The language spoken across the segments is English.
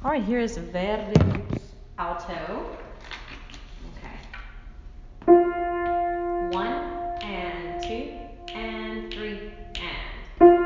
All right, here is Verus alto. Okay. 1 and 2 and 3 and.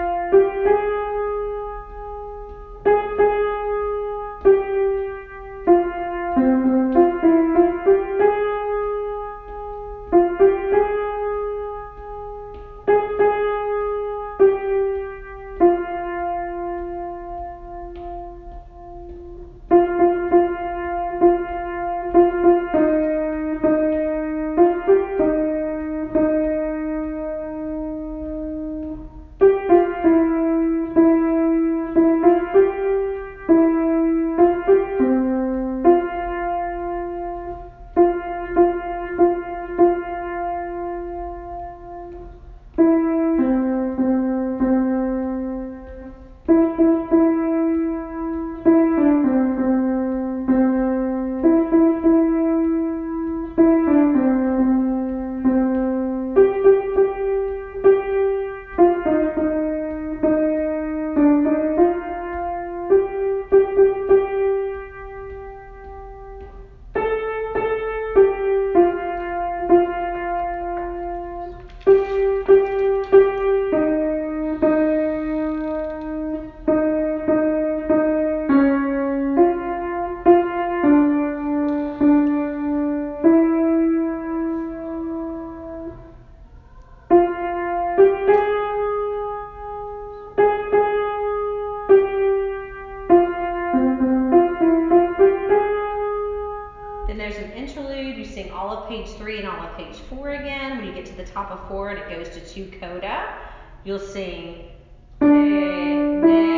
Then there's an interlude. You sing all of page 3 and all of page 4 again. When you get to the top of 4 and it goes to 2 coda, you'll sing ne, ne,